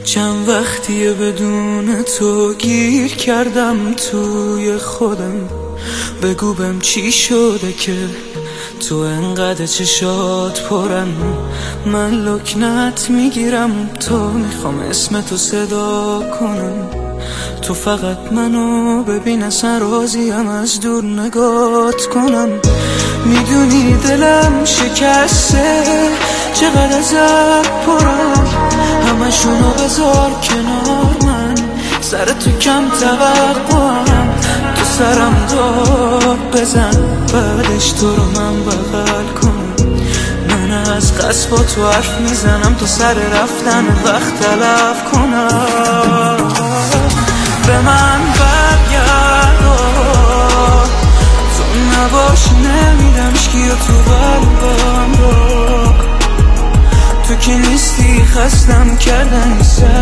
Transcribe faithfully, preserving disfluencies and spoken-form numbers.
چند وقتیه بدون تو گیر کردم توی خودم. بگو بهم چی شده که تو انقدر چشات پرن. من لکنت میگیرم تو میخوام اسم تو صدا کنم. تو فقط منو ببین اصلا راضیم از دور نگات کنم. میدونی دلم شکسته چقدر ازت پرم. همشونو بذار کنار من سر تو کم توقعم. تو سرم داد بزن بعدش تو رو من بغل کنم. من از قصد با تو حرف میزنم تو سر رفتن وقت تلف کنم. به من برگرد تو نباشی نمیدم اشکی تو قلبم رو. تو که نیستی خستم کردن سر